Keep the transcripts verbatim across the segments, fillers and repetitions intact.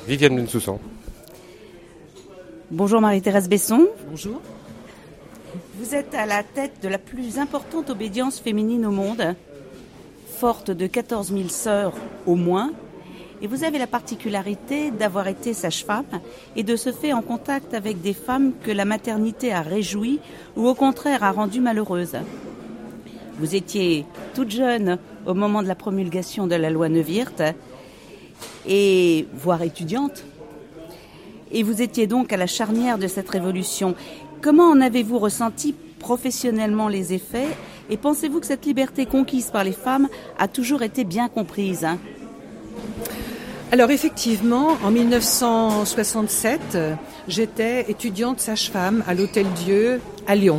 Viviane Bensoussan. Bonjour Marie-Thérèse Besson. Bonjour. Vous êtes à la tête de la plus importante obédience féminine au monde, forte de quatorze mille sœurs au moins, et vous avez la particularité d'avoir été sage-femme et de ce fait en contact avec des femmes que la maternité a réjouies ou au contraire a rendues malheureuses. Vous étiez toute jeune au moment de la promulgation de la loi Neuwirth, et voire étudiante, et vous étiez donc à la charnière de cette révolution. Comment en avez-vous ressenti professionnellement les effets et pensez-vous que cette liberté conquise par les femmes a toujours été bien comprise, hein ? Alors effectivement, en mille neuf cent soixante-sept, j'étais étudiante sage-femme à l'Hôtel-Dieu à Lyon.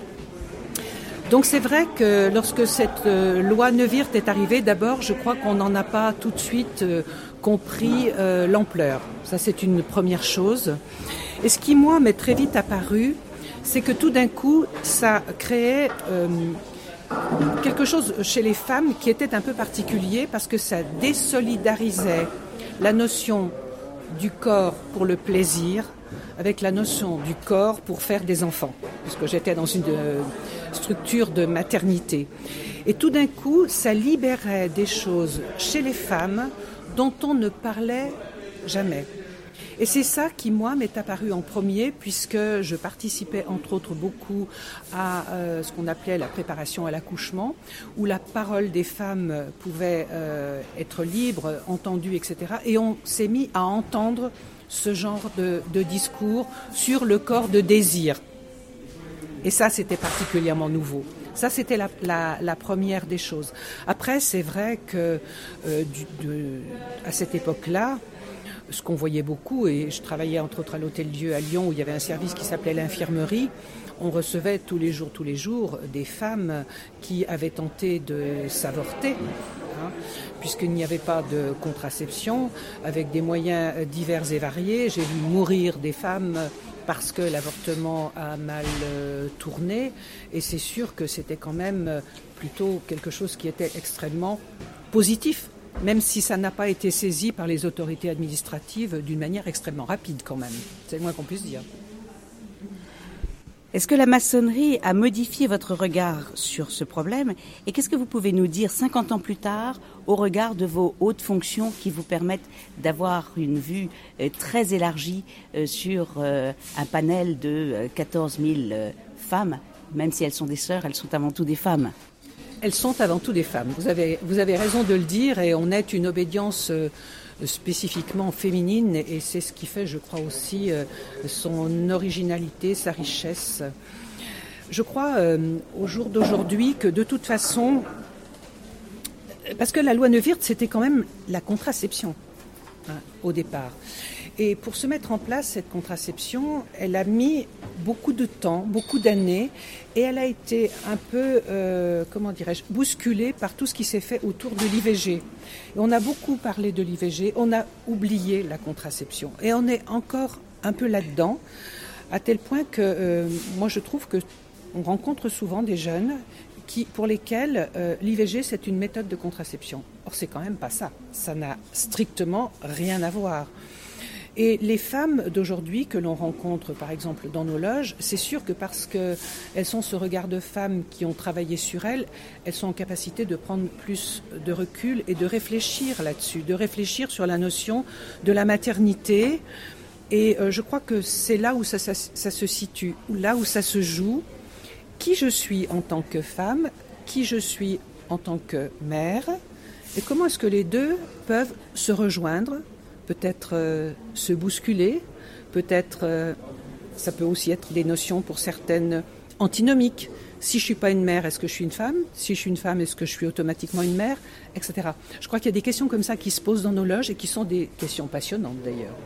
Donc c'est vrai que lorsque cette euh, loi Neuwirth est arrivée, d'abord je crois qu'on n'en a pas tout de suite euh, compris euh, l'ampleur. Ça c'est une première chose. Et ce qui moi m'est très vite apparu, c'est que tout d'un coup ça créait euh, quelque chose chez les femmes qui était un peu particulier parce que ça désolidarisait la notion du corps pour le plaisir avec la notion du corps pour faire des enfants, puisque j'étais dans une euh, structure de maternité. Et tout d'un coup, ça libérait des choses chez les femmes dont on ne parlait jamais. Et c'est ça qui, moi, m'est apparu en premier, puisque je participais, entre autres, beaucoup à euh, ce qu'on appelait la préparation à l'accouchement, où la parole des femmes pouvait euh, être libre, entendue, et cetera. Et on s'est mis à entendre ce genre de, de discours sur le corps de désir. Et ça, c'était particulièrement nouveau. Ça, c'était la, la, la première des choses. Après, c'est vrai que euh, du, de, à cette époque-là, ce qu'on voyait beaucoup, et je travaillais entre autres à l'Hôtel-Dieu à Lyon où il y avait un service qui s'appelait l'infirmerie, on recevait tous les jours, tous les jours des femmes qui avaient tenté de s'avorter, hein, puisqu'il n'y avait pas de contraception, avec des moyens divers et variés. J'ai vu mourir des femmes parce que l'avortement a mal euh, tourné, et c'est sûr que c'était quand même plutôt quelque chose qui était extrêmement positif, même si ça n'a pas été saisi par les autorités administratives d'une manière extrêmement rapide quand même. C'est le moins qu'on puisse dire. Est-ce que la maçonnerie a modifié votre regard sur ce problème ? Et qu'est-ce que vous pouvez nous dire cinquante ans plus tard au regard de vos hautes fonctions qui vous permettent d'avoir une vue très élargie sur un panel de quatorze mille femmes, même si elles sont des sœurs, elles sont avant tout des femmes ? Elles sont avant tout des femmes. Vous avez, vous avez raison de le dire, et on est une obédience euh, spécifiquement féminine, et c'est ce qui fait, je crois aussi, euh, son originalité, sa richesse. Je crois euh, au jour d'aujourd'hui que de toute façon, parce que la loi Neuwirth, c'était quand même la contraception, hein, au départ. Et pour se mettre en place, cette contraception, elle a mis beaucoup de temps, beaucoup d'années, et elle a été un peu, euh, comment dirais-je, bousculée par tout ce qui s'est fait autour de l'I V G. Et on a beaucoup parlé de l'I V G, on a oublié la contraception. Et on est encore un peu là-dedans, à tel point que euh, moi je trouve qu'on rencontre souvent des jeunes qui, pour lesquels euh, l'I V G c'est une méthode de contraception. Or c'est quand même pas ça, ça n'a strictement rien à voir. Et les femmes d'aujourd'hui que l'on rencontre, par exemple, dans nos loges, c'est sûr que parce qu'elles sont ce regard de femmes qui ont travaillé sur elles, elles sont en capacité de prendre plus de recul et de réfléchir là-dessus, de réfléchir sur la notion de la maternité. Et euh, je crois que c'est là où ça, ça, ça se situe, là où ça se joue. Qui je suis en tant que femme, qui je suis en tant que mère, et comment est-ce que les deux peuvent se rejoindre, peut-être euh, se bousculer, peut-être, euh, ça peut aussi être des notions pour certaines antinomiques. Si je ne suis pas une mère, est-ce que je suis une femme ? Si je suis une femme, est-ce que je suis automatiquement une mère ? Etc. Je crois qu'il y a des questions comme ça qui se posent dans nos loges et qui sont des questions passionnantes d'ailleurs.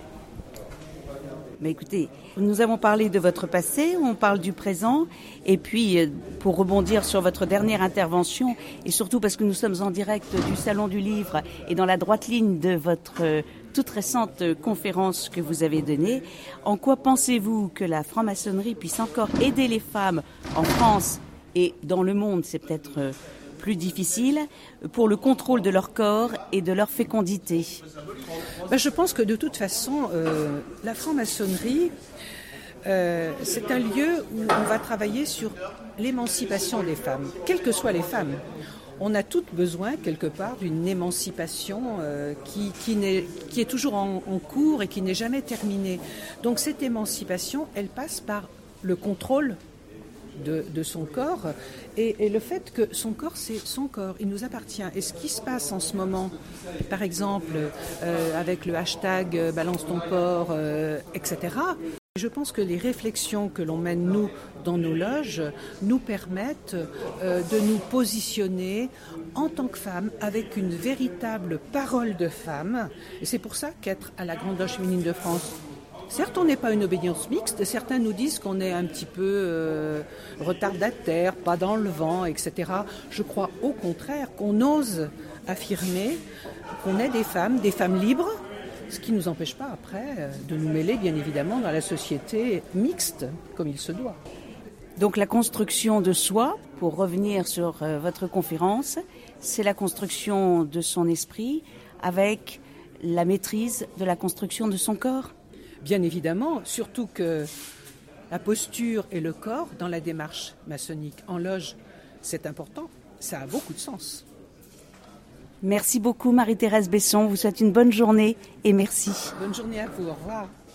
Mais écoutez, nous avons parlé de votre passé, on parle du présent, et puis pour rebondir sur votre dernière intervention, et surtout parce que nous sommes en direct du Salon du Livre et dans la droite ligne de votre toute récente conférence que vous avez donnée, en quoi pensez-vous que la franc-maçonnerie puisse encore aider les femmes en France et dans le monde ? C'est peut-être plus difficile pour le contrôle de leur corps et de leur fécondité? Ben, je pense que de toute façon, euh, la franc-maçonnerie, euh, c'est un lieu où on va travailler sur l'émancipation des femmes, quelles que soient les femmes. On a toutes besoin, quelque part, d'une émancipation euh, qui, qui, n'est, qui est toujours en, en cours et qui n'est jamais terminée. Donc cette émancipation, elle passe par le contrôle de, de son corps et, et le fait que son corps, c'est son corps, il nous appartient. Et ce qui se passe en ce moment, par exemple, euh, avec le hashtag euh, balance ton corps, euh, et cetera, je pense que les réflexions que l'on mène, nous, dans nos loges, nous permettent euh, de nous positionner en tant que femmes avec une véritable parole de femme. Et c'est pour ça qu'être à la Grande Loge féminine de France, certes, on n'est pas une obédience mixte. Certains nous disent qu'on est un petit peu euh, retardataire, pas dans le vent, et cetera. Je crois au contraire qu'on ose affirmer qu'on est des femmes, des femmes libres, ce qui ne nous empêche pas après de nous mêler, bien évidemment, dans la société mixte, comme il se doit. Donc la construction de soi, pour revenir sur euh, votre conférence, c'est la construction de son esprit avec la maîtrise de la construction de son corps? Bien évidemment, surtout que la posture et le corps dans la démarche maçonnique en loge, c'est important, ça a beaucoup de sens. Merci beaucoup Marie-Thérèse Besson, vous souhaite une bonne journée et merci. Bonne journée à vous, au revoir.